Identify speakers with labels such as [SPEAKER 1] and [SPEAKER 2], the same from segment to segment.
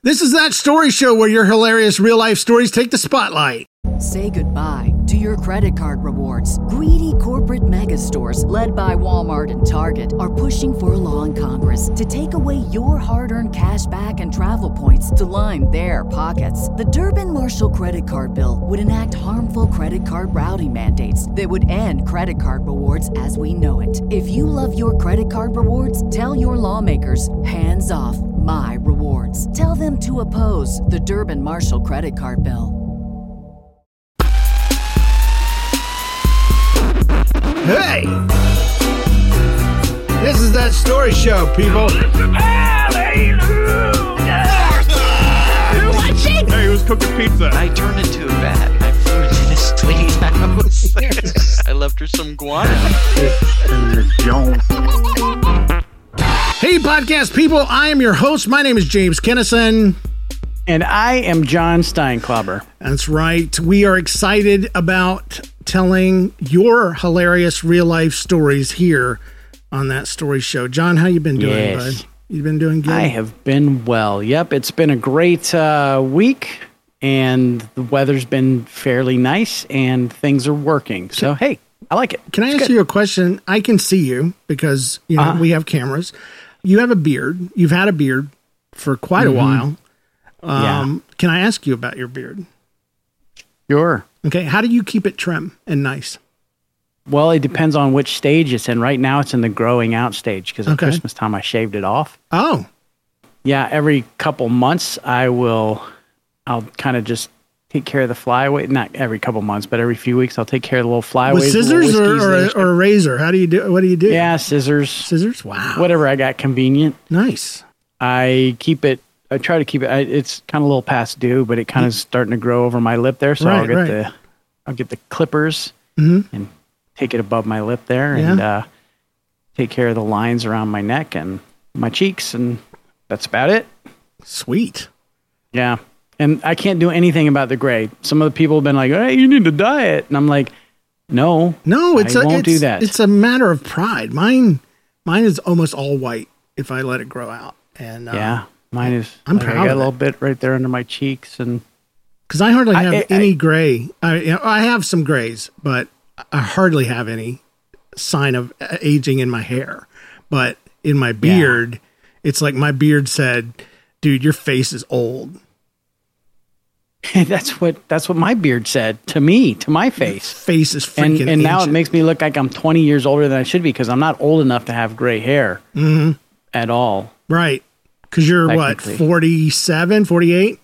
[SPEAKER 1] This is That Story Show, where your hilarious real-life stories take the spotlight.
[SPEAKER 2] Say goodbye to your credit card rewards. Greedy corporate mega stores, led by Walmart and Target, are pushing for a law in Congress to take away your hard-earned cash back and travel points to line their pockets. The Durbin-Marshall credit card bill would enact harmful credit card routing mandates that would end credit card rewards as we know it. If you love your credit card rewards, tell your lawmakers, hands off my rewards. Tell them to oppose the Durbin-Marshall credit card bill.
[SPEAKER 1] Hey! This is That Story Show, people.
[SPEAKER 3] Hallelujah! You're watching?
[SPEAKER 4] Hey, who's cooking pizza?
[SPEAKER 5] I turned into a bat. I flew into this lady's house. I left her some guano.
[SPEAKER 1] Hey, podcast people. I am your host. My name is James Kennison.
[SPEAKER 6] And I am John Steinklauber.
[SPEAKER 1] That's right. We are excited about telling your hilarious real-life stories here on That Story Show. John, how you been doing, bud? You been doing good?
[SPEAKER 6] I have been well. Yep, it's been a great week, and the weather's been fairly nice, and things are working. So, hey, I like it.
[SPEAKER 1] Can I ask you a question? I can see you because we have cameras. You have a beard. You've had a beard for quite a while. Can I ask you about your beard?
[SPEAKER 6] Sure.
[SPEAKER 1] Okay, how do you keep it trim and nice?
[SPEAKER 6] Well, it depends on which stage it's in. Right now, it's in the growing out stage because at Christmas time, I shaved it off.
[SPEAKER 1] Oh.
[SPEAKER 6] Yeah, every couple months, I'll kind of just take care of the flyaways. Not every couple months, but every few weeks, I'll take care of the little flyaways.
[SPEAKER 1] With scissors or a razor? How do you do? What do you do?
[SPEAKER 6] Yeah, scissors.
[SPEAKER 1] Scissors? Wow.
[SPEAKER 6] Whatever I got convenient.
[SPEAKER 1] Nice.
[SPEAKER 6] I try to keep it. It's kind of a little past due, but it kind of starting to grow over my lip there. So I'll get the clippers and take it above my lip there and take care of the lines around my neck and my cheeks, and that's about it.
[SPEAKER 1] Sweet.
[SPEAKER 6] Yeah, and I can't do anything about the gray. Some of the people have been like, "Hey, you need to dye it," and I'm like, "No, I won't do that."
[SPEAKER 1] It's a matter of pride. Mine is almost all white if I let it grow out, and
[SPEAKER 6] mine is.
[SPEAKER 1] I'm proud.
[SPEAKER 6] I got a little bit right there under my cheeks, and
[SPEAKER 1] because I hardly have any gray. I have some grays, but I hardly have any sign of aging in my hair. But in my beard, it's like my beard said, "Dude, your face is old."
[SPEAKER 6] That's what my beard said to me, to my face.
[SPEAKER 1] Your face is freaking
[SPEAKER 6] and now it makes me look like I'm 20 years older than I should be because I'm not old enough to have gray hair at all.
[SPEAKER 1] Right. Because you're what, 47, 48?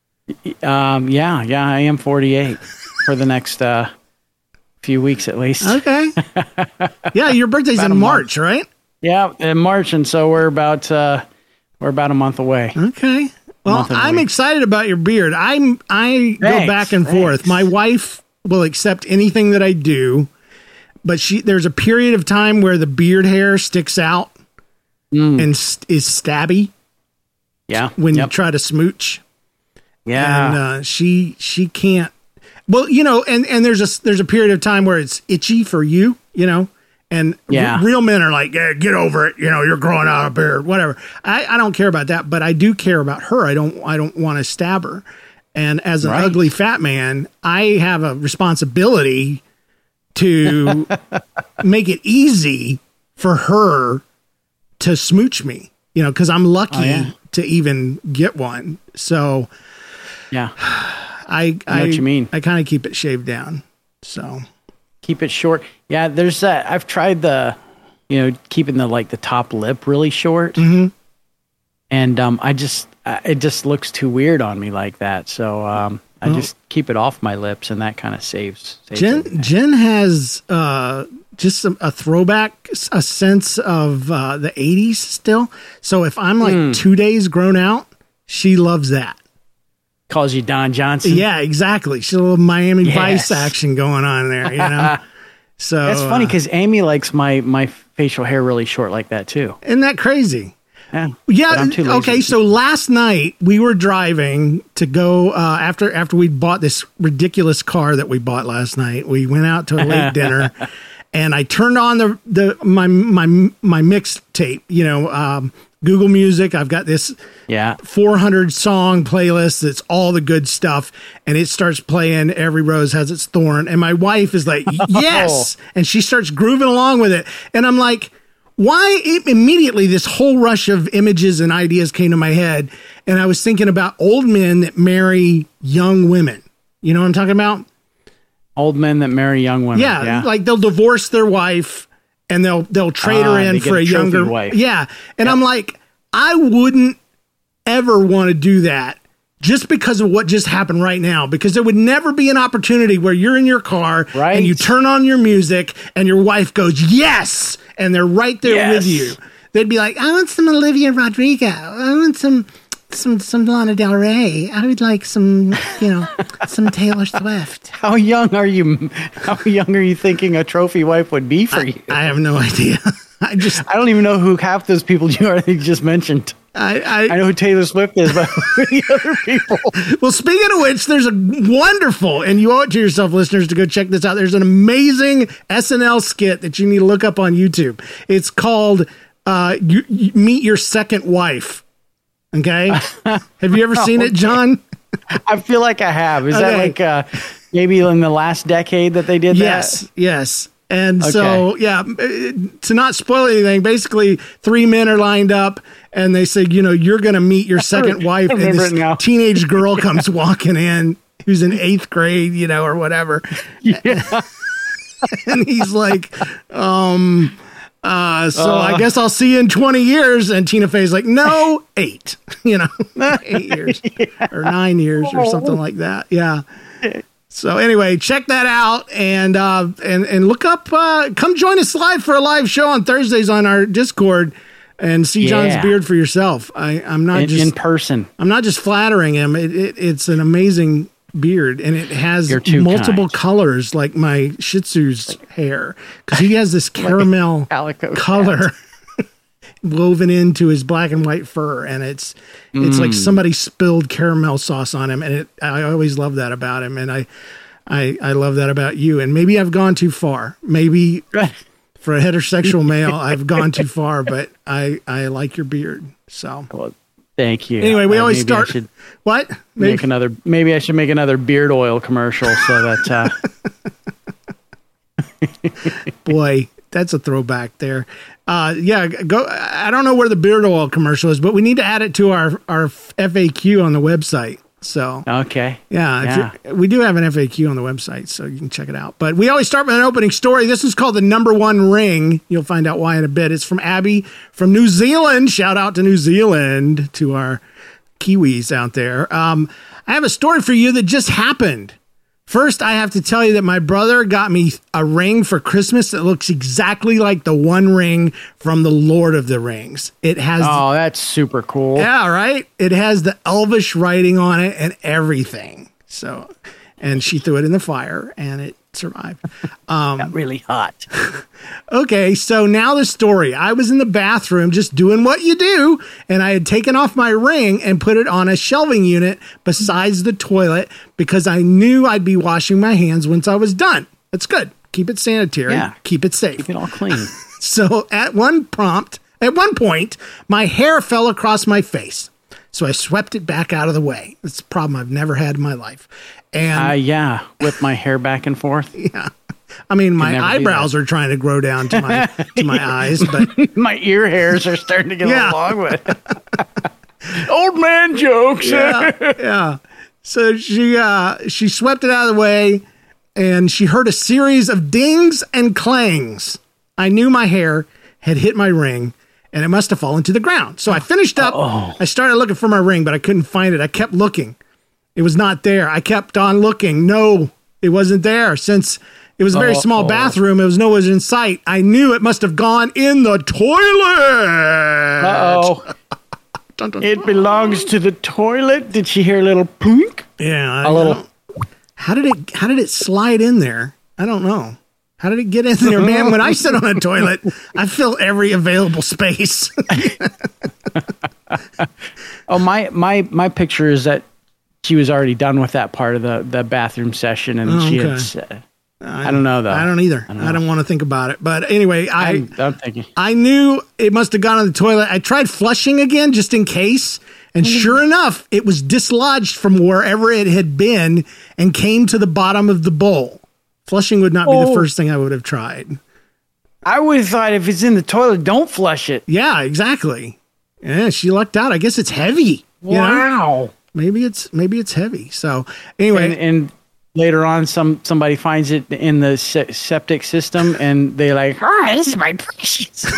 [SPEAKER 6] Yeah, I am 48 for the next few weeks at least.
[SPEAKER 1] Okay. Yeah, your birthday's in March, right?
[SPEAKER 6] Yeah, in March, and so we're about a month away.
[SPEAKER 1] Okay. Well, I'm excited about your beard. I go back and forth. My wife will accept anything that I do, but there's a period of time where the beard hair sticks out and is stabby.
[SPEAKER 6] Yeah.
[SPEAKER 1] When you try to smooch.
[SPEAKER 6] Yeah.
[SPEAKER 1] And she can't. Well, and there's a period of time where it's itchy for you, and real men are like, yeah, get over it. You're growing out a beard, whatever. I don't care about that, but I do care about her. I don't want to stab her. And as an ugly fat man, I have a responsibility to make it easy for her to smooch me, because I'm lucky to even get one. So I know what you mean. I kind of keep it shaved down. So
[SPEAKER 6] keep it short. Yeah, there's that. I've tried keeping the top lip really short, and it just looks too weird on me like that. So I just keep it off my lips, and that kind of saves.
[SPEAKER 1] Jen has just a throwback, a sense of the 80s still. So if I'm like 2 days grown out, she loves that.
[SPEAKER 6] Calls you Don Johnson.
[SPEAKER 1] Yeah, exactly. She's a little Miami Vice action going on there, So
[SPEAKER 6] that's funny because Amy likes my facial hair really short like that too.
[SPEAKER 1] Isn't that crazy?
[SPEAKER 6] Yeah.
[SPEAKER 1] Okay. So last night we were driving to go after we bought this ridiculous car that we bought last night. We went out to a late dinner, and I turned on my mix tape. Google Music. I've got this 400 song playlist that's all the good stuff, and it starts playing Every Rose Has Its Thorn, and my wife is like, yes, and she starts grooving along with it, and I'm like, why? Immediately this whole rush of images and ideas came to my head, and I was thinking about old men that marry young women. You know what I'm talking about?
[SPEAKER 6] Old men that marry young women.
[SPEAKER 1] Yeah. Like they'll divorce their wife and they'll trade her in for a younger
[SPEAKER 6] wife.
[SPEAKER 1] Yeah. And I'm like, I wouldn't ever want to do that just because of what just happened right now, because there would never be an opportunity where you're in your car and you turn on your music and your wife goes, yes. And they're right there with you. They'd be like, I want some Olivia Rodrigo. I want some Lana Del Rey. I would like some Taylor Swift.
[SPEAKER 6] How young are you thinking a trophy wife would be for you?
[SPEAKER 1] I have no idea. I
[SPEAKER 6] don't even know who half those people you just mentioned. I know who Taylor Swift is, but many other people.
[SPEAKER 1] Well, speaking of which, there's a wonderful, and you owe it to yourself, listeners, to go check this out. There's an amazing SNL skit that you need to look up on YouTube. It's called you Meet Your Second Wife. Okay. Have you ever seen it, John?
[SPEAKER 6] I feel like I have. Is that like maybe in the last decade that they did that?
[SPEAKER 1] Yes. And so, to not spoil anything, basically 3 men are lined up and they say, you're going to meet your second wife. And this teenage girl comes walking in who's in 8th grade, or whatever. Yeah. And he's like, I guess I'll see you in 20 years. And Tina Fey's like, no, 8, 8 years or 9 years or something like that. Yeah. So anyway, check that out and look up, come join us live for a live show on Thursdays on our Discord and see John's beard for yourself. I'm not just
[SPEAKER 6] in person.
[SPEAKER 1] I'm not just flattering him. It's an amazing beard, and it has multiple colors like my Shih Tzu's hair, because he has this caramel color woven into his black and white fur, and it's like somebody spilled caramel sauce on him, and I always love that about him, and I love that about you. And maybe I've gone too far. Maybe for a heterosexual male, I've gone too far, but I like your beard. So.
[SPEAKER 6] Well, thank you.
[SPEAKER 1] Anyway, we always start. What?
[SPEAKER 6] Maybe I should make another beard oil commercial so that.
[SPEAKER 1] Boy, that's a throwback there. Go. I don't know where the beard oil commercial is, but we need to add it to our FAQ on the website. So
[SPEAKER 6] okay,
[SPEAKER 1] we do have an FAQ on the website, so you can check it out. But we always start with an opening story. This is called The Number One Ring. You'll find out why in a bit. It's from Abby from New Zealand. Shout out to New Zealand, to our Kiwis out there. I have a story for you that just happened. First, I have to tell you that my brother got me a ring for Christmas that looks exactly like the One Ring from the Lord of the Rings. It has...
[SPEAKER 6] Oh, that's super cool.
[SPEAKER 1] Yeah, right? It has the Elvish writing on it and everything. So, and she threw it in the fire and it survived.
[SPEAKER 6] Got really hot.
[SPEAKER 1] Okay, so now the story. I was in the bathroom just doing what you do, and I had taken off my ring and put it on a shelving unit besides the toilet because I knew I'd be washing my hands once I was done. That's good. Keep it sanitary. Yeah. Keep it safe.
[SPEAKER 6] Keep it all clean.
[SPEAKER 1] So at one point, my hair fell across my face. So I swept it back out of the way. It's a problem I've never had in my life. And
[SPEAKER 6] whip my hair back and forth.
[SPEAKER 1] Yeah. I mean, my eyebrows are trying to grow down to my eyes, but
[SPEAKER 6] my ear hairs are starting to get along with it. Old man jokes.
[SPEAKER 1] Yeah. So she swept it out of the way, and she heard a series of dings and clangs. I knew my hair had hit my ring, and it must have fallen to the ground. So I finished up. I started looking for my ring, but I couldn't find it. I kept looking. It was not there. I kept on looking. No, it wasn't there. Since it was a very small bathroom, it was nowhere in sight. I knew it must have gone in the toilet.
[SPEAKER 6] It belongs to the toilet. Did she hear a little plunk?
[SPEAKER 1] Yeah, a little. How did it slide in there? I don't know. How did it get in there, man? When I sit on a toilet, I fill every available space.
[SPEAKER 6] My picture is that she was already done with that part of the bathroom session, and she had I don't know though.
[SPEAKER 1] I don't either. I don't want to think about it. But anyway,
[SPEAKER 6] I'm thinking.
[SPEAKER 1] I knew it must have gone on the toilet. I tried flushing again just in case. And sure enough, it was dislodged from wherever it had been and came to the bottom of the bowl. Flushing would not be the first thing I would have tried.
[SPEAKER 6] I would have thought if it's in the toilet, don't flush it.
[SPEAKER 1] Yeah, exactly. Yeah, she lucked out. I guess it's heavy.
[SPEAKER 6] Wow.
[SPEAKER 1] You know? Maybe it's heavy. So anyway,
[SPEAKER 6] and later on, somebody finds it in the septic system, and they're like, this is my precious."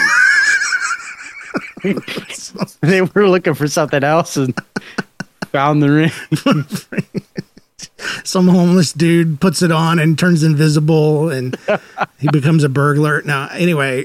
[SPEAKER 6] They were looking for something else and found the ring.
[SPEAKER 1] Some homeless dude puts it on and turns invisible, and he becomes a burglar. Now, anyway,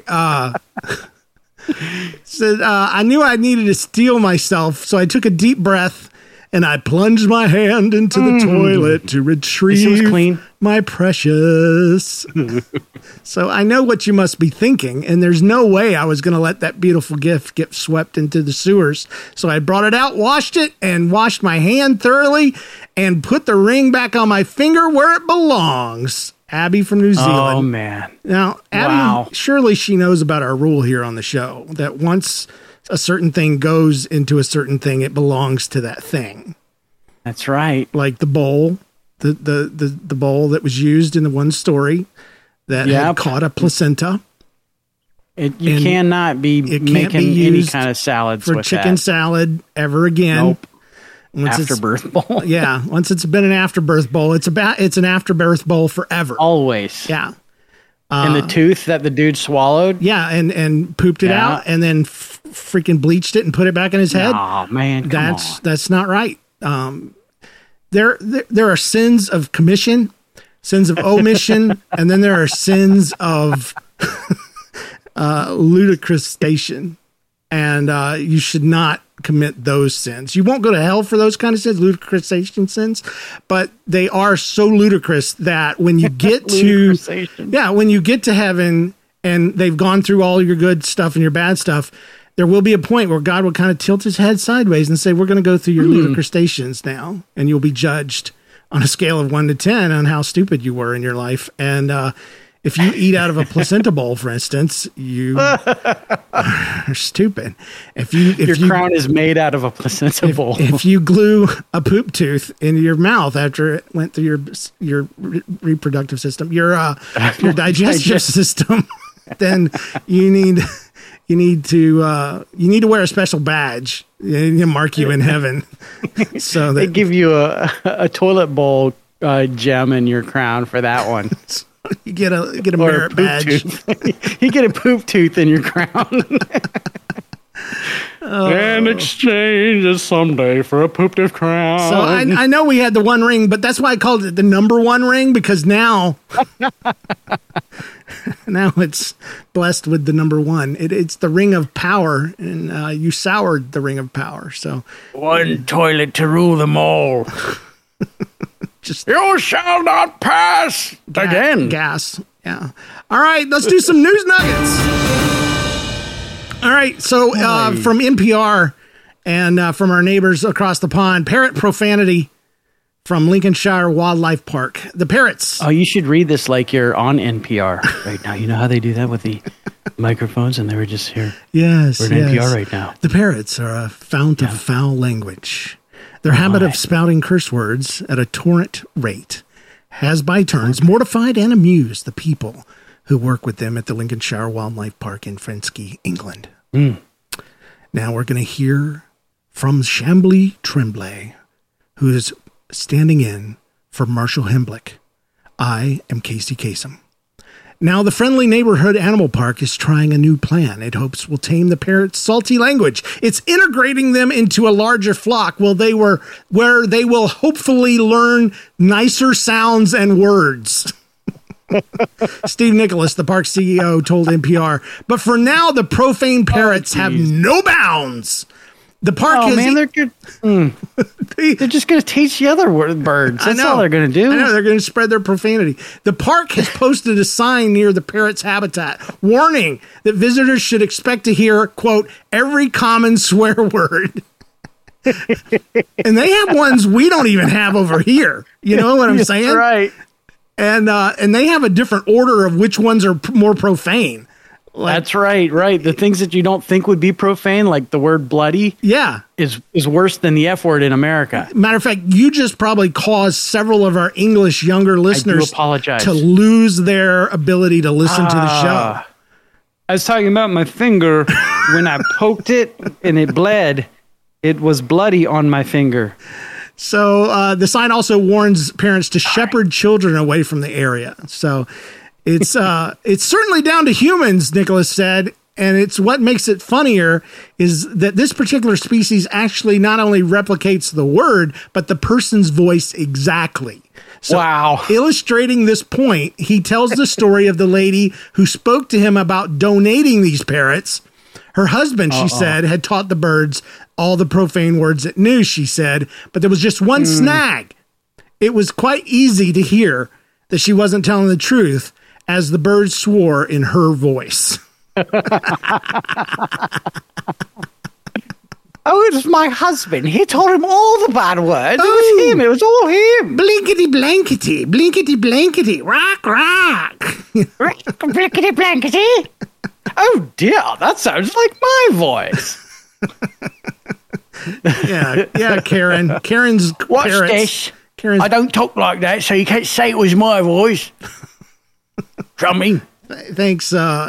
[SPEAKER 1] said I knew I needed to steel myself, so I took a deep breath and I plunged my hand into the toilet to retrieve my precious. So I know what you must be thinking, and there's no way I was going to let that beautiful gift get swept into the sewers. So I brought it out, washed it, and washed my hand thoroughly, and put the ring back on my finger where it belongs. Abby from New Zealand.
[SPEAKER 6] Oh, man.
[SPEAKER 1] Now, Abby, surely she knows about our rule here on the show, that once a certain thing goes into a certain thing, it belongs to that thing.
[SPEAKER 6] That's right.
[SPEAKER 1] Like the bowl, the bowl that was used in the one story that had caught a placenta.
[SPEAKER 6] You cannot be making any kind of salads
[SPEAKER 1] for
[SPEAKER 6] with
[SPEAKER 1] chicken salad ever again.
[SPEAKER 6] Nope. Afterbirth bowl.
[SPEAKER 1] Yeah. Once it's been an afterbirth bowl, it's an afterbirth bowl forever.
[SPEAKER 6] Always.
[SPEAKER 1] Yeah.
[SPEAKER 6] And the tooth that the dude swallowed.
[SPEAKER 1] Yeah, and pooped it out, and then freaking bleached it and put it back in his head.
[SPEAKER 6] Oh man,
[SPEAKER 1] that's not right. There are sins of commission, sins of omission, and then there are sins of ludicrous station, and you should not commit those sins. You won't go to hell for those kind of sins, ludicrous sins, but they are so ludicrous that when you get when you get to heaven and they've gone through all your good stuff and your bad stuff, there will be a point where God will kind of tilt his head sideways and say, we're going to go through your ludicrous stations now, and you'll be judged on a scale of 1 to 10 on how stupid you were in your life. And if you eat out of a placenta bowl, for instance, you are stupid. If your
[SPEAKER 6] crown is made out of a placenta bowl.
[SPEAKER 1] If you glue a poop tooth into your mouth after it went through your reproductive system, your digestive system, then you need to wear a special badge. They mark you in heaven. So
[SPEAKER 6] they give you a toilet bowl gem in your crown for that one.
[SPEAKER 1] You get a merit badge.
[SPEAKER 6] You get a poop tooth in your crown. And exchange someday for a poop tooth crown.
[SPEAKER 1] So I know we had the one ring, but that's why I called it the number one ring, because now it's blessed with the number one. It's the ring of power, and you soured the ring of power. So
[SPEAKER 6] one toilet to rule them all. You shall not pass again.
[SPEAKER 1] Gas. Yeah. All right, let's do some news nuggets. All right, so from NPR and from our neighbors across the pond, parrot profanity from Lincolnshire Wildlife Park. The parrots.
[SPEAKER 6] Oh, you should read this like you're on NPR right now. You know how they do that with the microphones, and they were just here.
[SPEAKER 1] Yes,
[SPEAKER 6] we're in NPR right now.
[SPEAKER 1] The parrots are a fount of foul language. Their habit of spouting curse words at a torrent rate has by turns mortified and amused the people who work with them at the Lincolnshire Wildlife Park in Frenskey, England. Now we're going to hear from Chambly Tremblay, who is standing in for Marshall Hemblick. I am Casey Kasem. Now, the friendly neighborhood animal park is trying a new plan it hopes will tame the parrots' salty language. It's integrating them into a larger flock where they will hopefully learn nicer sounds and words. Steve Nicholas, the park CEO, told NPR. But for now, the profane parrots have no bounds. The park
[SPEAKER 6] they're good. They're just going to teach the other birds. That's all they're going to do.
[SPEAKER 1] I know, they're going to spread their profanity. The park has posted a sign near the parrot's habitat, warning that visitors should expect to hear, quote, every common swear word. And they have ones we don't even have over here. You know what I'm saying?
[SPEAKER 6] Right.
[SPEAKER 1] And they have a different order of which ones are more profane.
[SPEAKER 6] That's right. The things that you don't think would be profane, like the word bloody, is worse than the F word in America.
[SPEAKER 1] Matter of fact, you just probably caused several of our English younger listeners
[SPEAKER 6] to
[SPEAKER 1] lose their ability to listen to the show.
[SPEAKER 6] I was talking about my finger. When I poked it and it bled, it was bloody on my finger.
[SPEAKER 1] So the sign also warns parents to shepherd children away from the area. So it's certainly down to humans, Nicholas said, and it's what makes it funnier is that this particular species actually not only replicates the word, but the person's voice exactly. So illustrating this point, he tells the story of the lady who spoke to him about donating these parrots. Her husband, she said, had taught the birds all the profane words it knew, she said, but there was just one snag. It was quite easy to hear that she wasn't telling the truth as the birds swore in her voice.
[SPEAKER 6] Oh, it was my husband. He told him all the bad words. It was him. It was all him.
[SPEAKER 1] Blinkety blankety, blinkety blankety, rock, rock.
[SPEAKER 6] Blinkety blankety. Oh dear, that sounds like my voice.
[SPEAKER 1] yeah, Karen. Karen's
[SPEAKER 6] What's
[SPEAKER 1] parrots.
[SPEAKER 6] This?
[SPEAKER 1] Karen's,
[SPEAKER 6] I don't talk like that, so you can't say it was my voice. Drumming.
[SPEAKER 1] Thanks.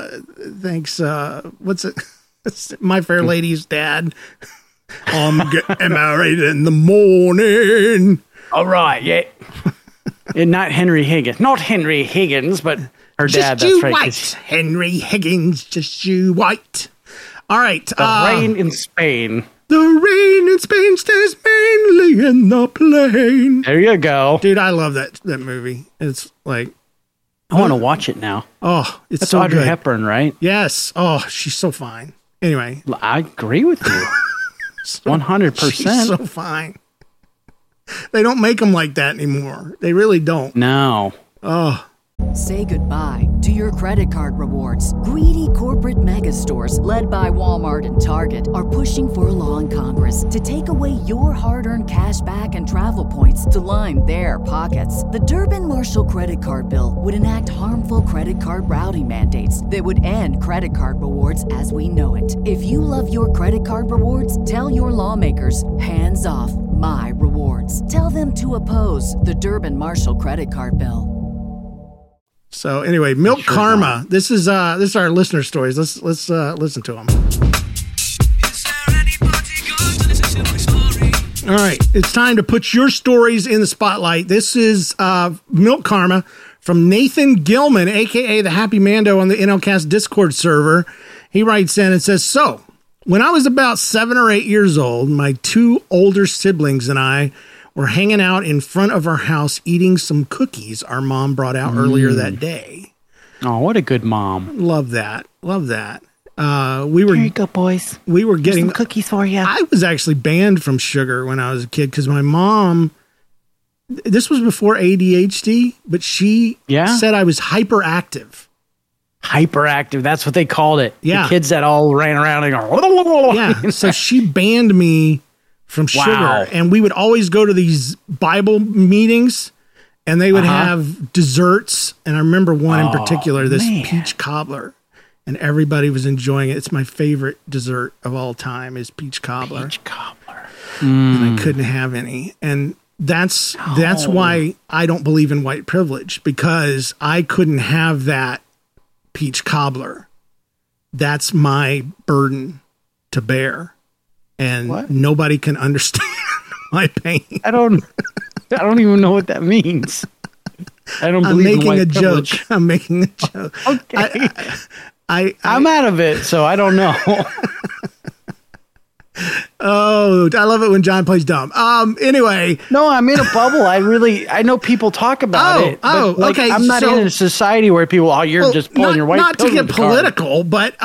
[SPEAKER 1] What's it? My Fair Lady's dad. I'm getting married in the morning.
[SPEAKER 6] All right, yeah. And not Henry Higgins. Not Henry Higgins, but her dad.
[SPEAKER 1] Just you white. Henry Higgins, just you white. All right.
[SPEAKER 6] The rain in Spain.
[SPEAKER 1] The rain in Spain stays mainly in the plain.
[SPEAKER 6] There you go.
[SPEAKER 1] Dude, I love that movie. It's like...
[SPEAKER 6] I want to watch it now.
[SPEAKER 1] Oh, it's
[SPEAKER 6] That's
[SPEAKER 1] so
[SPEAKER 6] Audrey
[SPEAKER 1] good.
[SPEAKER 6] Hepburn, right?
[SPEAKER 1] Yes. Oh, she's so fine. Anyway.
[SPEAKER 6] I agree with you. 100%.
[SPEAKER 1] She's so fine. They don't make them like that anymore. They really don't.
[SPEAKER 6] No.
[SPEAKER 1] Oh.
[SPEAKER 2] Say goodbye to your credit card rewards. Greedy corporate mega stores, led by Walmart and Target, are pushing for a law in Congress to take away your hard-earned cash back and travel points to line their pockets. The Durbin-Marshall credit card bill would enact harmful credit card routing mandates that would end credit card rewards as we know it. If you love your credit card rewards, tell your lawmakers, hands off my rewards. Tell them to oppose the Durbin-Marshall credit card bill.
[SPEAKER 1] So anyway, Milk Karma. Not. This is our listener stories. Let's listen to them. All right, it's time to put your stories in the spotlight. This is Milk Karma from Nathan Gilman, aka the Happy Mando on the NLCast Discord server. He writes in and says, "So, when I was about 7 or 8 years old, my 2 older siblings and I were hanging out in front of our house eating some cookies our mom brought out earlier that day."
[SPEAKER 6] Oh, what a good mom.
[SPEAKER 1] Love that. Love that.
[SPEAKER 6] Here you go, boys.
[SPEAKER 1] We were getting
[SPEAKER 6] some cookies for you.
[SPEAKER 1] I was actually banned from sugar when I was a kid because my mom, this was before ADHD, but she said I was hyperactive.
[SPEAKER 6] Hyperactive. That's what they called it.
[SPEAKER 1] Yeah.
[SPEAKER 6] The kids that all ran around and go,
[SPEAKER 1] yeah. So she banned me from sugar, and we would always go to these Bible meetings, and they would have desserts. And I remember one in particular, this peach cobbler, and everybody was enjoying it. It's my favorite dessert of all time is peach cobbler.
[SPEAKER 6] Peach cobbler.
[SPEAKER 1] And I couldn't have any. And that's why I don't believe in white privilege, because I couldn't have that peach cobbler. That's my burden to bear. And nobody can understand my pain.
[SPEAKER 6] I don't even know what that means. I don't believe in white privilege.
[SPEAKER 1] Joke. I'm making a joke.
[SPEAKER 6] Okay. I'm out of it, so I don't know.
[SPEAKER 1] Oh, I love it when John plays dumb. Anyway.
[SPEAKER 6] No, I'm in a bubble. I know people talk about it.
[SPEAKER 1] Okay.
[SPEAKER 6] I'm not in a society where people, you're just pulling your white
[SPEAKER 1] not to get political, but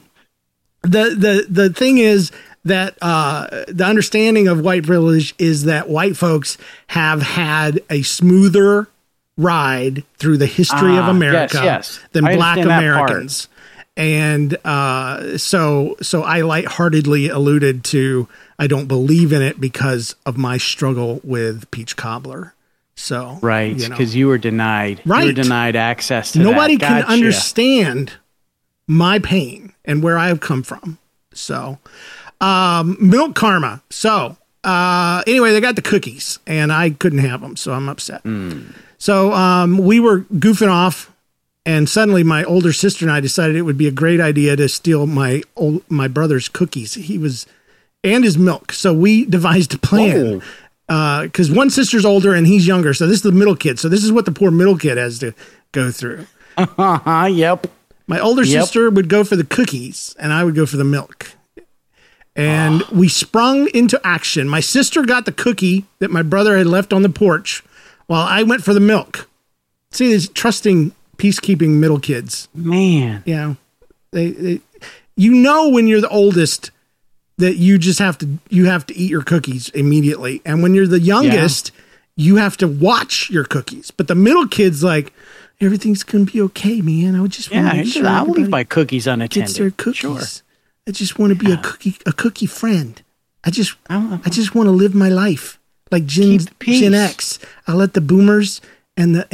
[SPEAKER 1] the thing is that the understanding of white privilege is that white folks have had a smoother ride through the history of America than black Americans. And so I lightheartedly alluded to I don't believe in it because of my struggle with peach cobbler. So
[SPEAKER 6] right, because you were denied.
[SPEAKER 1] Right.
[SPEAKER 6] You were denied access to
[SPEAKER 1] Nobody
[SPEAKER 6] that.
[SPEAKER 1] can
[SPEAKER 6] Gotcha.
[SPEAKER 1] understand my pain and where I've come from. So, milk karma. So, anyway, they got the cookies and I couldn't have them. So I'm upset. So, we were goofing off and suddenly my older sister and I decided it would be a great idea to steal my brother's cookies. And his milk. So we devised a plan. Because one sister's older and he's younger. So this is the middle kid. So this is what the poor middle kid has to go through.
[SPEAKER 6] Yep.
[SPEAKER 1] My older sister would go for the cookies and I would go for the milk. And we sprung into action. My sister got the cookie that my brother had left on the porch while I went for the milk. See, these trusting, peacekeeping middle kids.
[SPEAKER 6] Man.
[SPEAKER 1] Yeah. They when you're the oldest that you just have to eat your cookies immediately. And when you're the youngest, you have to watch your cookies. But the middle kid's like, everything's going to be okay, man. I would just want to make sure
[SPEAKER 6] I'll leave my cookies unattended.
[SPEAKER 1] Gets their cookies.
[SPEAKER 6] Sure.
[SPEAKER 1] I just want to be a cookie friend. I just want to live my life like Gen X. I'll let the boomers and the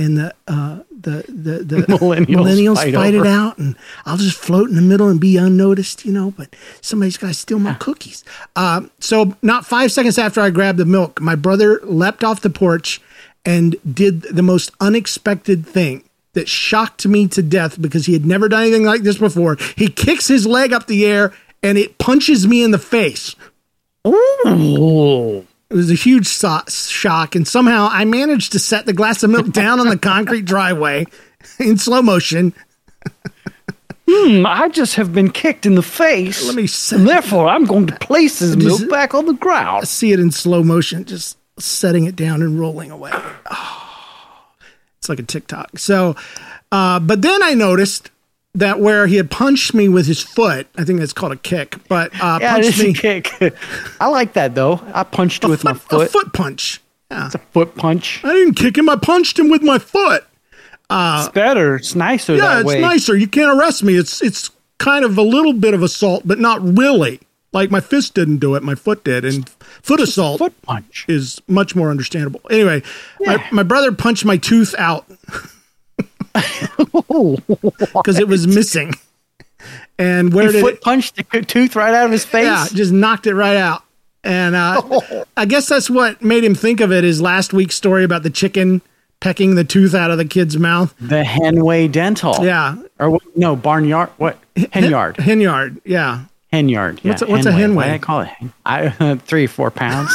[SPEAKER 1] millennials fight it out, and I'll just float in the middle and be unnoticed, but somebody's got to steal my cookies. So not 5 seconds after I grabbed the milk, my brother leapt off the porch and did the most unexpected thing that shocked me to death because he had never done anything like this before. He kicks his leg up the air and it punches me in the face.
[SPEAKER 6] Ooh.
[SPEAKER 1] It was a huge shock, and somehow I managed to set the glass of milk down on the concrete driveway in slow motion.
[SPEAKER 6] I just have been kicked in the face. And therefore, I'm going to place this milk back on the ground.
[SPEAKER 1] I see it in slow motion, just setting it down and rolling away. Oh, it's like a TikTok. So, but then I noticed that where he had punched me with his foot, I think that's called a kick, but punched me.
[SPEAKER 6] A kick. I like that though. I punched you with my foot.
[SPEAKER 1] A foot punch. Yeah.
[SPEAKER 6] It's a foot punch.
[SPEAKER 1] I didn't kick him. I punched him with my foot.
[SPEAKER 6] It's better. It's nicer that way.
[SPEAKER 1] Yeah, it's nicer. You can't arrest me. It's kind of a little bit of assault, but not really. Like my fist didn't do it. My foot did. And foot assault
[SPEAKER 6] foot punch
[SPEAKER 1] is much more understandable. Anyway, my brother punched my tooth out. Because it was missing. And where did
[SPEAKER 6] it punched the tooth right out of his face?
[SPEAKER 1] Yeah, just knocked it right out. And I guess that's what made him think of it, is last week's story about the chicken pecking the tooth out of the kid's mouth.
[SPEAKER 6] The Henway Dental.
[SPEAKER 1] Yeah.
[SPEAKER 6] Or no, Barnyard. What? Henyard.
[SPEAKER 1] Henyard, yeah.
[SPEAKER 6] Henyard. Yeah.
[SPEAKER 1] What's a Henway?
[SPEAKER 6] Why do I call it? 3 or 4 pounds.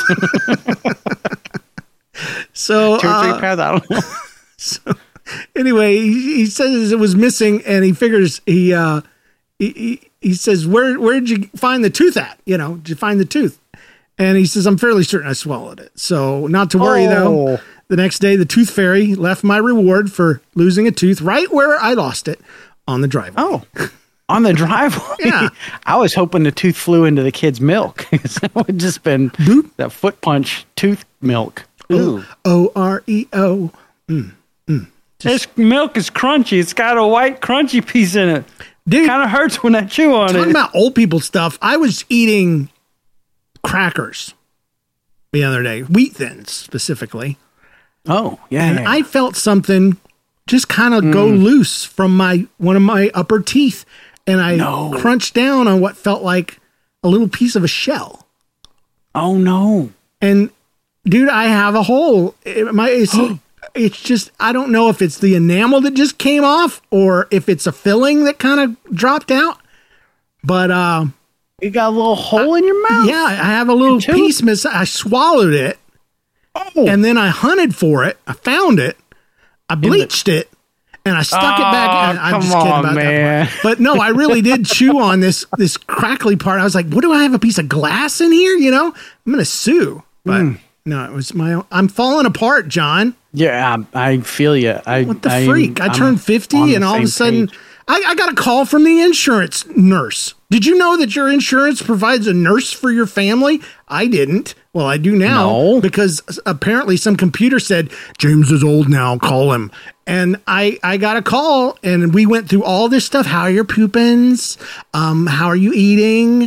[SPEAKER 1] So
[SPEAKER 6] 2 or 3 pounds. I don't know.
[SPEAKER 1] So anyway, he says it was missing, and he figures he says, where did you find the tooth at? Did you find the tooth? And he says, I'm fairly certain I swallowed it. So not to worry though. The next day, the tooth fairy left my reward for losing a tooth right where I lost it, on the driveway.
[SPEAKER 6] Oh, on the driveway?
[SPEAKER 1] Yeah.
[SPEAKER 6] I was hoping the tooth flew into the kid's milk. That would just been that foot punch tooth milk.
[SPEAKER 1] Ooh. Oreo.
[SPEAKER 6] This milk is crunchy. It's got a white crunchy piece in it.
[SPEAKER 1] Dude,
[SPEAKER 6] kind of hurts when I chew on it.
[SPEAKER 1] Talking about old people stuff, I was eating crackers the other day, Wheat Thins specifically.
[SPEAKER 6] Oh, yeah.
[SPEAKER 1] And I felt something just kind of go loose from one of my upper teeth, and I crunched down on what felt like a little piece of a shell.
[SPEAKER 6] Oh no!
[SPEAKER 1] And dude, I have a hole. It's just, I don't know if it's the enamel that just came off or if it's a filling that kind of dropped out. But
[SPEAKER 6] you got a little hole in your mouth?
[SPEAKER 1] Yeah, I have a little piece missing. I swallowed it. Oh. And then I hunted for it. I found it. I bleached it. And I stuck it back. And I'm just kidding about that part. But no, I really did chew on this crackly part. I was like, what do I have, a piece of glass in here? I'm going to sue. But no, it was my own. I'm falling apart, John.
[SPEAKER 6] Yeah, I feel you.
[SPEAKER 1] What the freak? I turned 50 and all of a sudden I got a call from the insurance nurse. Did you know that your insurance provides a nurse for your family? I didn't. Well, I do now because apparently some computer said, James is old now, call him. And I got a call and we went through all this stuff. How are your poopins? How are you eating?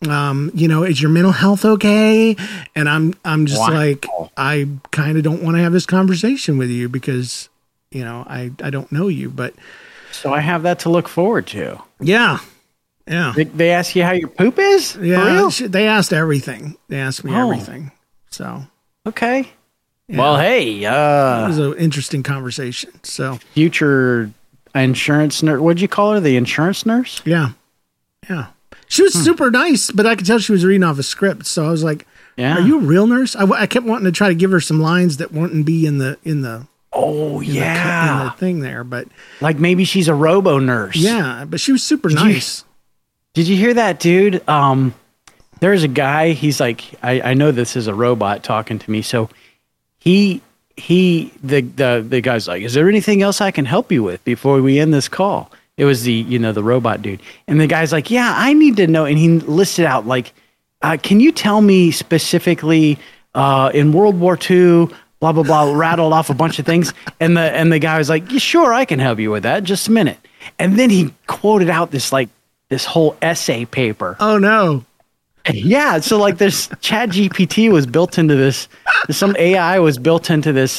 [SPEAKER 1] Is your mental health okay? And I'm just like, I kind of don't want to have this conversation with you because, I don't know you, but.
[SPEAKER 6] So I have that to look forward to.
[SPEAKER 1] Yeah. Yeah.
[SPEAKER 6] They ask you how your poop is?
[SPEAKER 1] Yeah. They asked everything. They asked me everything. So.
[SPEAKER 6] Okay.
[SPEAKER 1] Yeah.
[SPEAKER 6] Well, hey.
[SPEAKER 1] It was an interesting conversation. So.
[SPEAKER 6] Future insurance nurse. What'd you call her? The insurance nurse?
[SPEAKER 1] Yeah. Yeah. She was super nice, but I could tell she was reading off a script. So I was like, are you a real nurse? I kept wanting to try to give her some lines that wouldn't be in the thing there, but
[SPEAKER 6] like maybe she's a robo nurse.
[SPEAKER 1] Yeah, but she was super nice.
[SPEAKER 6] Did you hear that, dude? There's a guy, he's like, I know this is a robot talking to me. So the guy's like, is there anything else I can help you with before we end this call? It was the robot dude. And the guy's like, yeah, I need to know. And he listed out like, can you tell me specifically in World War II, blah, blah, blah, rattled off a bunch of things. And the guy was like, yeah, sure, I can help you with that. Just a minute. And then he quoted out this whole essay paper.
[SPEAKER 1] Oh, no.
[SPEAKER 6] Yeah. So like this ChatGPT was built into this. Some AI was built into this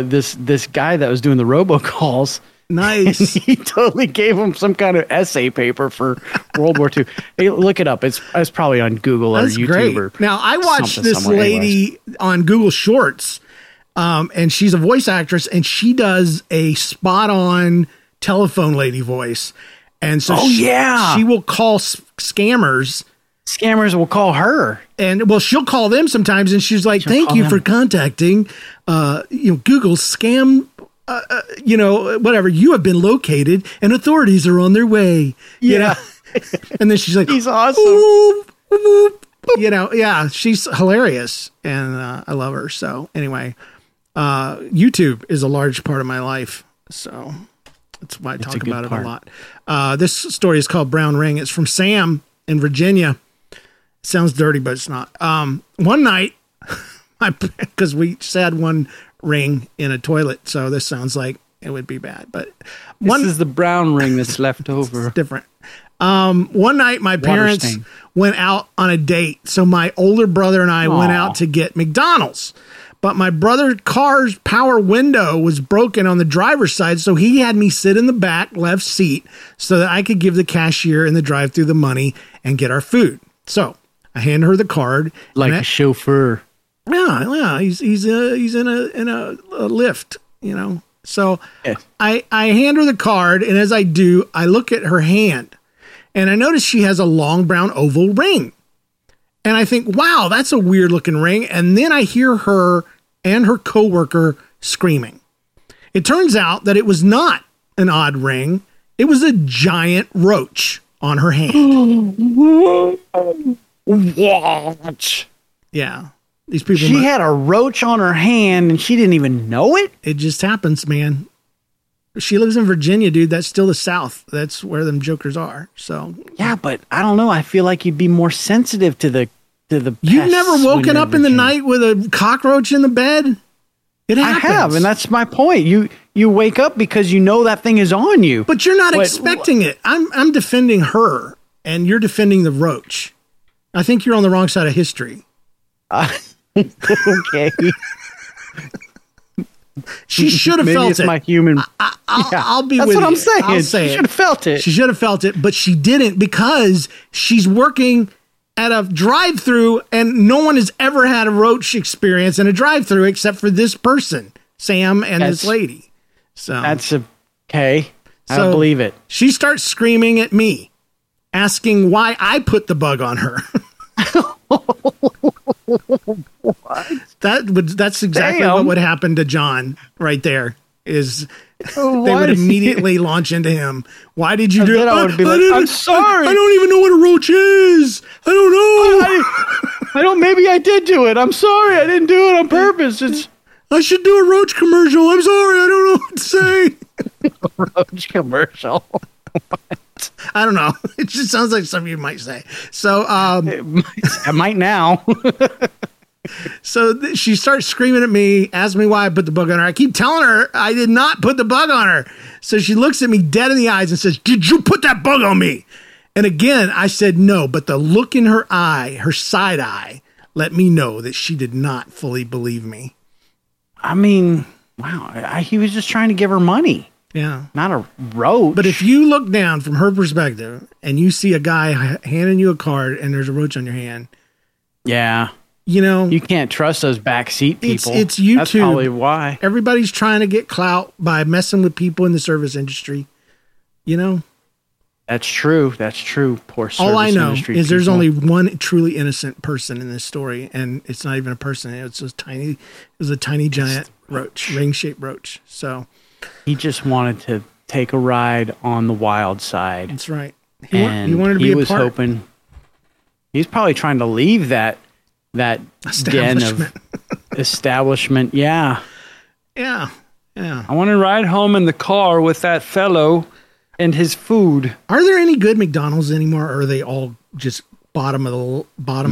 [SPEAKER 6] guy that was doing the robocalls.
[SPEAKER 1] Nice.
[SPEAKER 6] And he totally gave him some kind of essay paper for World War II. Hey, look it up. It's probably on Google or YouTube.
[SPEAKER 1] Great.
[SPEAKER 6] Or
[SPEAKER 1] now, I watched this lady on Google Shorts, and she's a voice actress, and she does a spot-on telephone lady voice. And so she will call scammers.
[SPEAKER 6] Scammers will call her.
[SPEAKER 1] And she'll call them sometimes, and she's like, thank you for contacting Google's scam whatever, you have been located and authorities are on their way.
[SPEAKER 6] Yeah.
[SPEAKER 1] And then she's like,
[SPEAKER 6] he's awesome.
[SPEAKER 1] Whoop, whoop. She's hilarious. And I love her. So anyway, YouTube is a large part of my life. So that's why I talk about it a lot. This story is called Brown Ring. It's from Sam in Virginia. Sounds dirty, but it's not. One night, because we just had one ring in a toilet, so this sounds like it would be bad, but
[SPEAKER 6] this is the brown ring that's left over.
[SPEAKER 1] It's different. One night my parents went out on a date, so my older brother and I went out to get McDonald's, but my brother's car's power window was broken on the driver's side, so he had me sit in the back left seat so that I could give the cashier in the drive-thru the money and get our food. So I hand her the card
[SPEAKER 6] like a chauffeur.
[SPEAKER 1] Yeah, he's in a lift, So yes. I hand her the card, and as I do, I look at her hand, and I notice she has a long brown oval ring, and I think, wow, that's a weird looking ring. And then I hear her and her coworker screaming. It turns out that it was not an odd ring; it was a giant roach on her hand.
[SPEAKER 6] What?
[SPEAKER 1] Yeah. These people.
[SPEAKER 6] She had a roach on her hand and she didn't even know it?
[SPEAKER 1] It just happens, man. She lives in Virginia, dude. That's still the South. That's where them jokers are. So
[SPEAKER 6] yeah, but I don't know. I feel like you'd be more sensitive to the
[SPEAKER 1] You've never woken up in the night with a cockroach in the bed? It happens.
[SPEAKER 6] I have, and that's my point. You wake up because you know that thing is on you.
[SPEAKER 1] But you're not expecting it. I'm defending her and you're defending the roach. I think you're on the wrong side of history.
[SPEAKER 6] Okay.
[SPEAKER 1] She should have felt it.
[SPEAKER 6] My human.
[SPEAKER 1] I'll be
[SPEAKER 6] That's
[SPEAKER 1] with
[SPEAKER 6] what
[SPEAKER 1] you.
[SPEAKER 6] I'm saying.
[SPEAKER 1] I'll say
[SPEAKER 6] she should have felt it.
[SPEAKER 1] She should have felt it, but she didn't because she's working at a drive-thru and no one has ever had a roach experience in a drive-thru except for this person, Sam, and this lady. So
[SPEAKER 6] that's okay. I don't believe it.
[SPEAKER 1] She starts screaming at me, asking why I put the bug on her. That's exactly what would happen to John right there. Is they would immediately launch into him. Why did you do it?
[SPEAKER 6] I would be like, I'm sorry.
[SPEAKER 1] I don't even know what a roach is. I don't know.
[SPEAKER 6] I don't. Maybe I did do it. I'm sorry. I didn't do it on purpose.
[SPEAKER 1] I should do a roach commercial. I'm sorry. I don't know what to say.
[SPEAKER 6] Roach commercial. What?
[SPEAKER 1] I don't know. It just sounds like something you might say. So
[SPEAKER 6] I might now.
[SPEAKER 1] So she starts screaming at me, asks me why I put the bug on her. I keep telling her I did not put the bug on her. So she looks at me dead in the eyes and says, "Did you put that bug on me?" And again, I said no, but the look in her eye, her side eye, let me know that she did not fully believe me.
[SPEAKER 6] I mean, wow. He was just trying to give her money.
[SPEAKER 1] Yeah.
[SPEAKER 6] Not a roach.
[SPEAKER 1] But if you look down from her perspective and you see a guy handing you a card and there's a roach on your hand.
[SPEAKER 6] Yeah.
[SPEAKER 1] You know.
[SPEAKER 6] You can't trust those backseat people.
[SPEAKER 1] It's YouTube.
[SPEAKER 6] That's probably why.
[SPEAKER 1] Everybody's trying to get clout by messing with people in the service industry. You know. That's
[SPEAKER 6] true. Poor service industry.
[SPEAKER 1] All I know is
[SPEAKER 6] people.
[SPEAKER 1] There's only one truly innocent person in this story, and it's not even a person. It was a tiny giant roach, ring-shaped roach. So
[SPEAKER 6] he just wanted to take a ride on the wild side.
[SPEAKER 1] That's right.
[SPEAKER 6] He wanted to be a part. Hoping. He's probably trying to leave that den of establishment. Yeah.
[SPEAKER 1] Yeah. Yeah.
[SPEAKER 6] I want to ride home in the car with that fellow and his food.
[SPEAKER 1] Are there any good McDonald's anymore, or are they all just bottom of the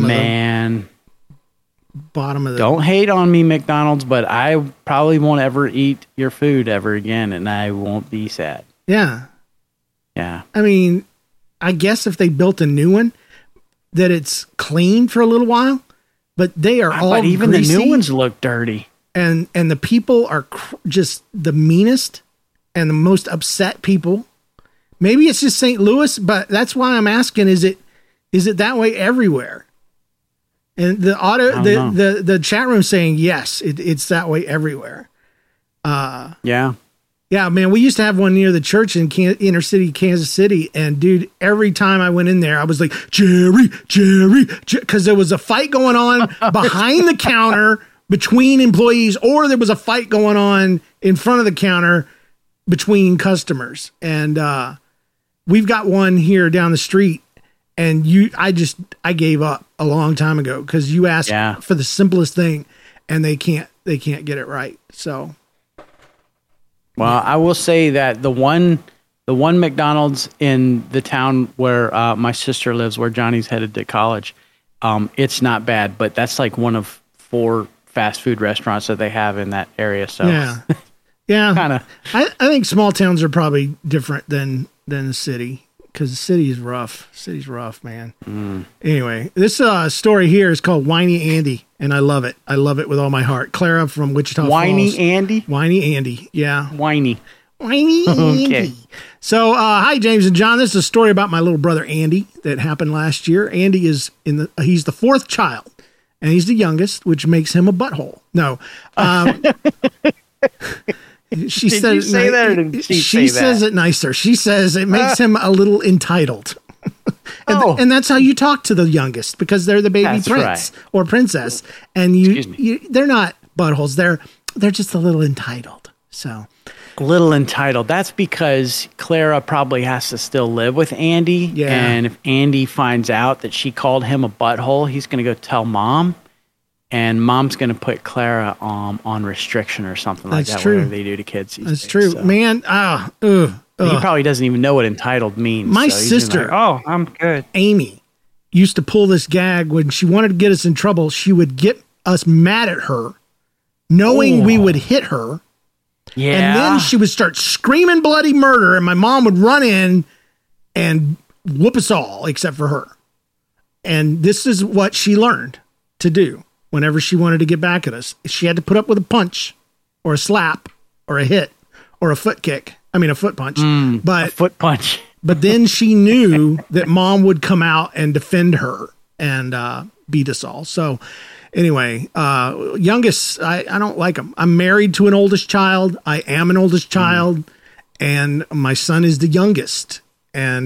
[SPEAKER 6] Don't hate on me, McDonald's, but I probably won't ever eat your food ever again, and I won't be sad.
[SPEAKER 1] Yeah.
[SPEAKER 6] Yeah.
[SPEAKER 1] I mean, I guess if they built a new one, that it's clean for a little while, but they are all
[SPEAKER 6] but even
[SPEAKER 1] greasy,
[SPEAKER 6] the new ones look dirty.
[SPEAKER 1] And the people are just the meanest and the most upset people. Maybe it's just St. Louis, but that's why I'm asking, is it that way everywhere? And the chat room saying, yes, it's that way everywhere.
[SPEAKER 6] Yeah.
[SPEAKER 1] Yeah, man, we used to have one near the church in inner city Kansas City. And dude, every time I went in there, I was like, Jerry, because there was a fight going on behind the counter between employees, or there was a fight going on in front of the counter between customers. And, we've got one here down the street, and I gave up a long time ago because you asked for the simplest thing, and they can't get it right. So,
[SPEAKER 6] well, I will say that the one McDonald's in the town where my sister lives, where Johnny's headed to college, it's not bad, but that's like one of 4 fast food restaurants that they have in that area. So
[SPEAKER 1] yeah,
[SPEAKER 6] kind of.
[SPEAKER 1] I think small towns are probably different than the city, because the city is rough. City's rough, man. Anyway, this story here is called Whiny Andy, and I love it. I love it with all my heart. Clara from Wichita Falls.
[SPEAKER 6] Andy?
[SPEAKER 1] Whiny Andy, yeah.
[SPEAKER 6] Whiny
[SPEAKER 1] Andy.
[SPEAKER 6] Okay.
[SPEAKER 1] So, hi, James and John. This is a story about my little brother, Andy, that happened last year. Andy is he's the 4th child, and he's the youngest, which makes him a butthole. No. She said,
[SPEAKER 6] you say that, or did she
[SPEAKER 1] says it nicer. She says it makes him a little entitled. And that's how you talk to the youngest, because they're the baby prince or princess, and they're not buttholes. They're just a little entitled. So
[SPEAKER 6] a little entitled. That's because Clara probably has to still live with Andy.
[SPEAKER 1] Yeah.
[SPEAKER 6] And if Andy finds out that she called him a butthole, he's going to go tell Mom. And Mom's going to put Clara on restriction or something like that. True. Whatever they do to kids.
[SPEAKER 1] That's true. So. Man,
[SPEAKER 6] he probably doesn't even know what entitled means.
[SPEAKER 1] My sister,
[SPEAKER 6] like, I'm good.
[SPEAKER 1] Amy, used to pull this gag when she wanted to get us in trouble. She would get us mad at her, knowing we would hit her.
[SPEAKER 6] Yeah.
[SPEAKER 1] And then she would start screaming bloody murder, and my mom would run in and whoop us all, except for her. And this is what she learned to do. Whenever she wanted to get back at us, she had to put up with a punch or a slap or a hit or a foot kick. I mean, a foot punch.
[SPEAKER 6] A foot punch.
[SPEAKER 1] But then she knew that Mom would come out and defend her and beat us all. So anyway, youngest, I don't like them. I'm married to an oldest child. I am an oldest child, and my son is the youngest. And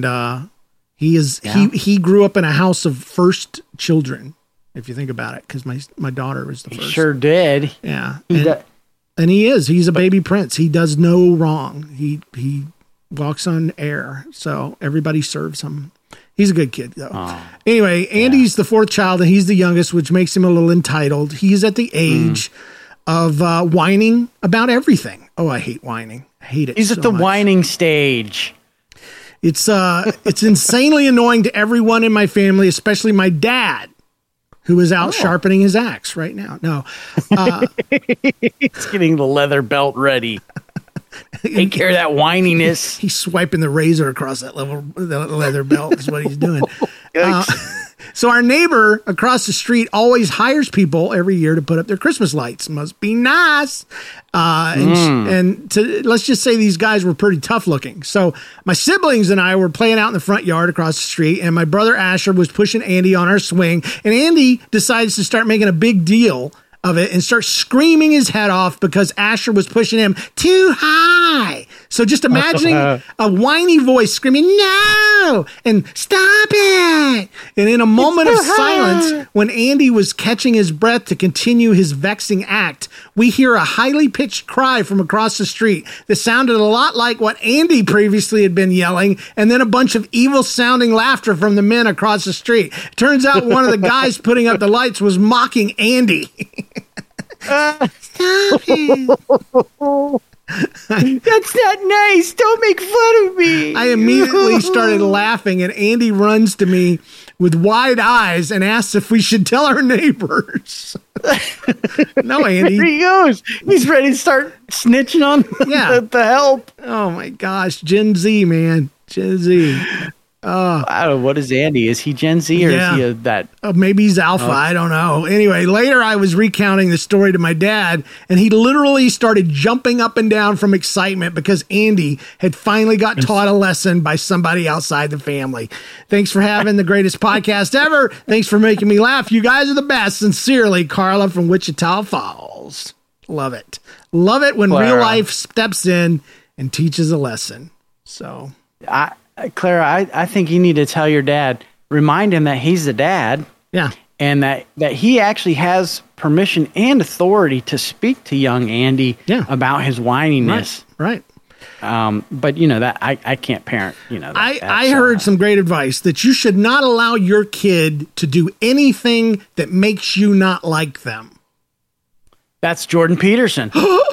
[SPEAKER 1] he grew up in a house of first children, if you think about it, because my daughter was the first.
[SPEAKER 6] He sure did.
[SPEAKER 1] Yeah. And he's a baby prince. He does no wrong. He walks on air. So everybody serves him. He's a good kid though. Oh, anyway, Andy's the 4th child, and he's the youngest, which makes him a little entitled. He's at the age of whining about everything. Oh, I hate whining. I hate it.
[SPEAKER 6] He's at the whining stage.
[SPEAKER 1] It's insanely annoying to everyone in my family, especially my dad, who is out sharpening his axe right now. No.
[SPEAKER 6] He's getting the leather belt ready. Take care of that whininess.
[SPEAKER 1] He's swiping the razor across that leather belt is what he's doing. So our neighbor across the street always hires people every year to put up their Christmas lights. Must be nice. Let's just say these guys were pretty tough looking. So my siblings and I were playing out in the front yard across the street, and my brother Asher was pushing Andy on our swing, and Andy decides to start making a big deal of it and starts screaming his head off because Asher was pushing him too high. So just imagining a whiny voice screaming, "No!" and "Stop it!" And in a moment of silence, when Andy was catching his breath to continue his vexing act, we hear a highly pitched cry from across the street that sounded a lot like what Andy previously had been yelling, and then a bunch of evil-sounding laughter from the men across the street. Turns out one of the guys putting up the lights was mocking Andy. Stop it.
[SPEAKER 6] That's not nice. Don't make fun of me.
[SPEAKER 1] I immediately started laughing, and Andy runs to me with wide eyes and asks if we should tell our neighbors. No, Andy.
[SPEAKER 6] There he goes. He's ready to start snitching on the help.
[SPEAKER 1] Oh, my gosh. Gen Z, man. Gen Z.
[SPEAKER 6] I don't know, what is Andy? Is he Gen Z or is he that?
[SPEAKER 1] Maybe he's Alpha. I don't know. Anyway, later I was recounting the story to my dad, and he literally started jumping up and down from excitement because Andy had finally got taught a lesson by somebody outside the family. Thanks for having the greatest podcast ever. Thanks for making me laugh. You guys are the best. Sincerely, Carla from Wichita Falls. Love it. Love it when real life steps in and teaches a lesson. So
[SPEAKER 6] Clara, I think you need to tell your dad, remind him that he's the dad.
[SPEAKER 1] Yeah.
[SPEAKER 6] And that he actually has permission and authority to speak to young Andy about his whininess.
[SPEAKER 1] Right.
[SPEAKER 6] But you know that I can't parent, you know.
[SPEAKER 1] I heard some great advice that you should not allow your kid to do anything that makes you not like them.
[SPEAKER 6] That's Jordan Peterson.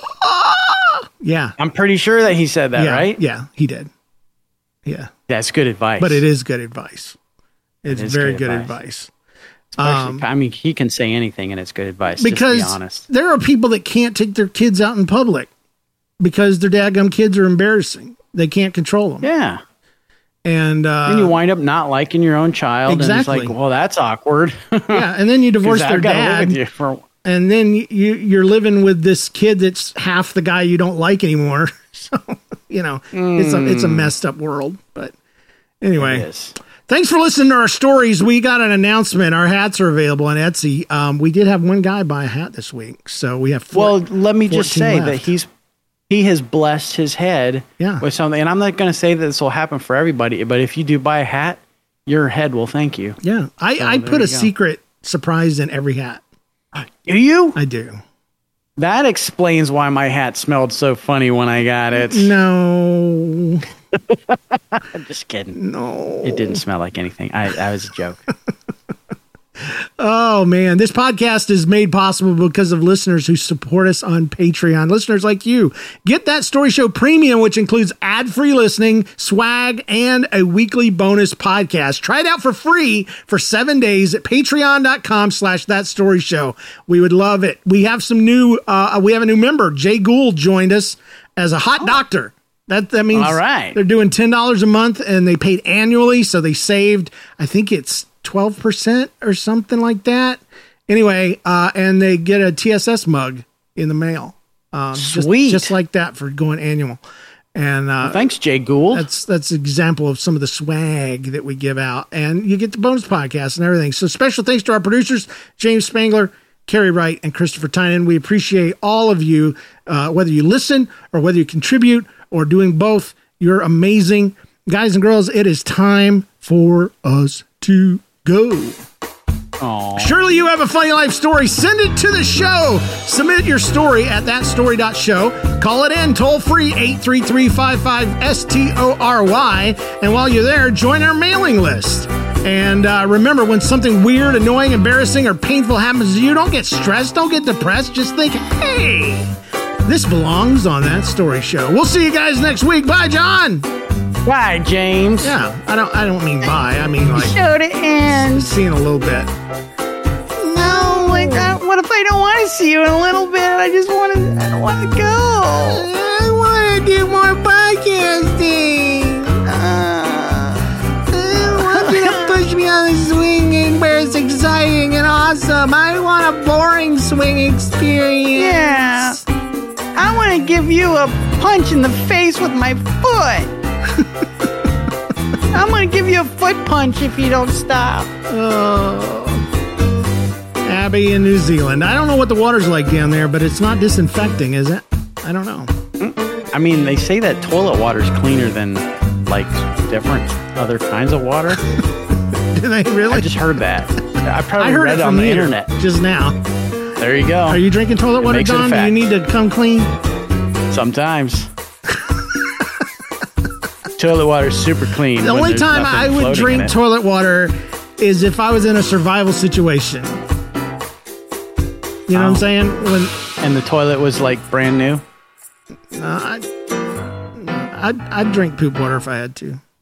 [SPEAKER 1] Yeah.
[SPEAKER 6] I'm pretty sure that he said that, right?
[SPEAKER 1] Yeah, he did. Yeah.
[SPEAKER 6] That's good advice.
[SPEAKER 1] But it is good advice. It's very good advice.
[SPEAKER 6] I mean, he can say anything and it's good advice,
[SPEAKER 1] because
[SPEAKER 6] just to be honest.
[SPEAKER 1] There are people that can't take their kids out in public because their dadgum kids are embarrassing. They can't control them.
[SPEAKER 6] Yeah.
[SPEAKER 1] And
[SPEAKER 6] you wind up not liking your own child.
[SPEAKER 1] Exactly.
[SPEAKER 6] And it's like, well, that's awkward.
[SPEAKER 1] Yeah. And then you divorce their dad. And then you're living with this kid that's half the guy you don't like anymore. So, you know, it's a messed up world. But anyway, thanks for listening to our stories. We got an announcement. Our hats are available on Etsy. We did have one guy buy a hat this week. So we have
[SPEAKER 6] let me just say left. That he has blessed his head with something. And I'm not going to say that this will happen for everybody, but if you do buy a hat, your head will thank you.
[SPEAKER 1] Yeah. I put a secret surprise in every hat.
[SPEAKER 6] Do you?
[SPEAKER 1] I do.
[SPEAKER 6] That explains why my hat smelled so funny when I got it.
[SPEAKER 1] No.
[SPEAKER 6] I'm just kidding.
[SPEAKER 1] No.
[SPEAKER 6] It didn't smell like anything. I was a joke.
[SPEAKER 1] Oh, man. This podcast is made possible because of listeners who support us on Patreon. Listeners like you. Get That Story Show Premium, which includes ad-free listening, swag, and a weekly bonus podcast. Try it out for free for 7 days at patreon.com/thatstoryshow. We would love it. We have some new, we have a new member. Jay Gould joined us as a hot doctor. That means they're doing $10 a month and they paid annually. So they saved, I think it's 12% or something like that. Anyway, and they get a TSS mug in the mail.
[SPEAKER 6] Sweet.
[SPEAKER 1] Just like that for going annual. And
[SPEAKER 6] thanks, Jay Gould.
[SPEAKER 1] That's an example of some of the swag that we give out. And you get the bonus podcast and everything. So special thanks to our producers, James Spangler, Carrie Wright, and Christopher Tynan. We appreciate all of you, whether you listen or whether you contribute or doing both. You're amazing. Guys and girls, it is time for us to go.
[SPEAKER 6] Aww.
[SPEAKER 1] Surely you have a funny life story. Send it to the show. Submit your story at thatstory.show. Call it in toll free 833-55-STORY. And while you're there, join our mailing list. And remember, when something weird, annoying, embarrassing, or painful happens to you, don't get stressed. Don't get depressed. Just think, hey, this belongs on That Story Show. We'll see you guys next week. Bye, John.
[SPEAKER 6] Bye, James.
[SPEAKER 1] Yeah, I don't mean bye. I mean like
[SPEAKER 6] show to end.
[SPEAKER 1] See you in a little bit.
[SPEAKER 6] No, like what if I don't want to see you in a little bit? I don't want to go.
[SPEAKER 1] I want to to do more podcasting. I want you to push me on the swing where it's exciting and awesome. I want a boring swing experience.
[SPEAKER 6] Yeah. I want to give you a punch in the face with my foot. I'm going to give you a foot punch if you don't stop.
[SPEAKER 1] Oh. Abby in New Zealand. I don't know what the water's like down there, but it's not disinfecting, is it? I don't know.
[SPEAKER 6] I mean, they say that toilet water's cleaner than, like, different other kinds of water.
[SPEAKER 1] Do they really?
[SPEAKER 6] I just heard that. I probably read it on the internet.
[SPEAKER 1] Just now.
[SPEAKER 6] There you go.
[SPEAKER 1] Are you drinking toilet water, Don? Do you need to come clean?
[SPEAKER 6] Sometimes. Toilet water is super clean.
[SPEAKER 1] The only time I would drink toilet water is if I was in a survival situation. You know what I'm saying?
[SPEAKER 6] And the toilet was like brand new?
[SPEAKER 1] I'd drink poop water if I had to.